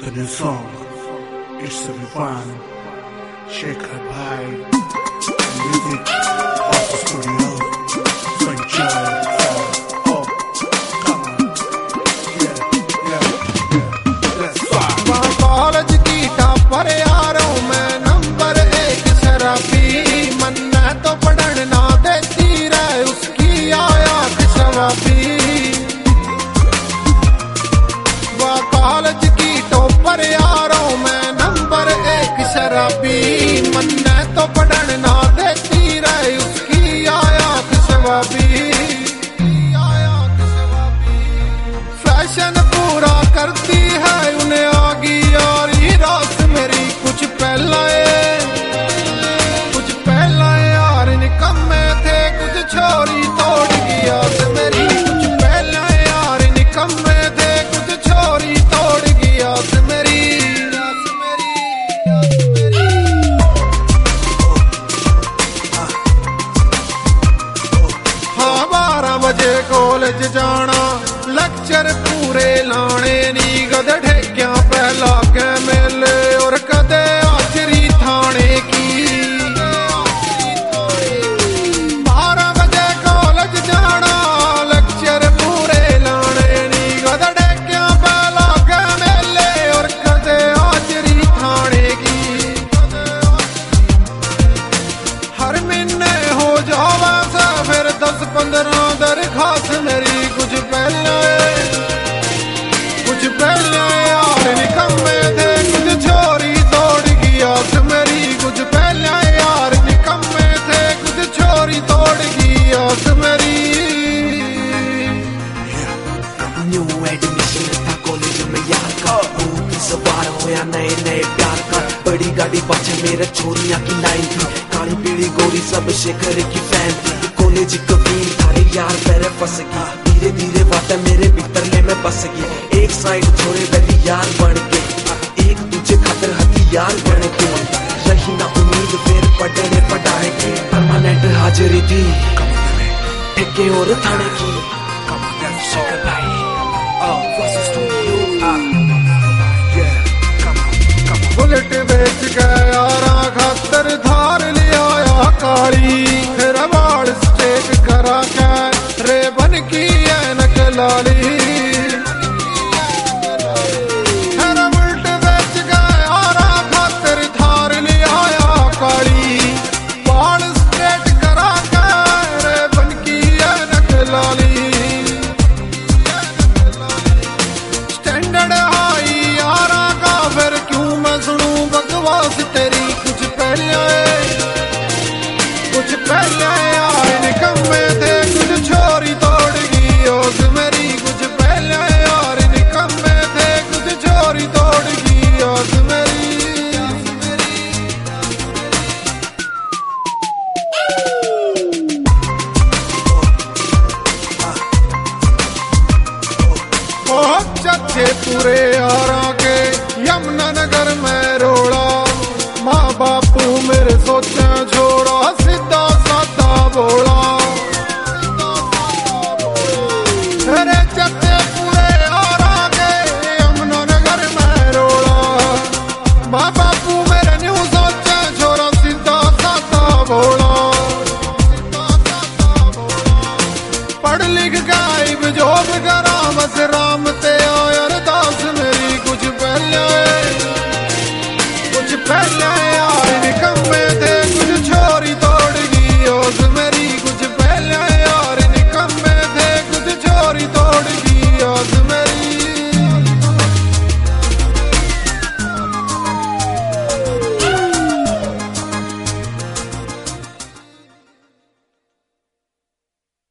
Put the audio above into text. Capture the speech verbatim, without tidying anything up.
The new song, it's the refine, Shekhar Bhai, music, off the studio, so enjoy it, oh, come on, yeah, yeah, yeah, let's fire. वहाँ college की topper यारों में number एक शराबी, मन्ना तो पढ़न ना देती रहे उसकी आयात शराबी। वहाँ कॉलेज की टॉपर यारों में नंबर एक शराबी, मन्ना तो पढ़न ना देती रहे उसकी आयात शराबी। फैशन पूरा करती है उन्हें आगी यारी रात मेरी, कुछ पहला कुछ पहला यार निकम्मे थे, कुछ छोरी तोड़ गया से मेरी, कुछ पहला यार निकम्मे थे, कुछ छोरी तोड़ गया से मेरी। हाँ बारह बजे कॉलेज जाना, लेक्चर पूरे लाने नी, गधे क्या पहला के मेले और कदे आचरी थाने की। बारह बजे कॉलेज जाना, लेक्चर पूरे लाने नी, गधे क्या पहला के मेले और कदे आचरी थाने की। हर महीने हो जावा सा फिर दस पंद्रह दरखास्त मेरी, कुछ पहले कुछ पहले यार निकम्मे थे, कुछ छोरी तोड़ गया से मेरी, कुछ पहले यार निकम्मे थे, कुछ छोरी तोड़ गया से मेरी। न्यू एडमिशन था कॉलेज में यार का, भूत सवार होया नए नए प्यार का, बड़ी गाड़ी पाछे मेरे छोरियां की लाइन थी, काली पीली गोरी सब शेखर की फैन थी। कॉलेज कबीर थारे यार पैरे फंस गई, धीरे धीरे बातें मेरे भीतरले में बस गई। एक साइड छोरे बैठी यार बन के, एक दूजे खातर हथियार बन के, रही ना उम्मीद फिर पढ़ने पढ़ाए की, परमानेंट हाजिरी थी ठेके और थाने की। शेखर भाई बुलेट बेच गया खातर धार ले आया काली, फिर बाल स्ट्रेट करा के रे बन की ऐनक लाली। फिर बुलेट बेच गया खातर धार ले आया काली, बाल स्ट्रेट करा के रे बन की ऐनक लाली। स्टैंडर्ड हाई यारा का फिर क्यों मैं सुनूं बकवास तेरी, कुछ पहले कुछ पहले यार निकम्मे थे, कुछ छोरी तोड़ गई ओस मेरी, कुछ पहले यार निकम्मे थे, कुछ छोरी तोड़ गई ओस मेरी। बहुत अच्छे पूरे यारा के यमुना नगर में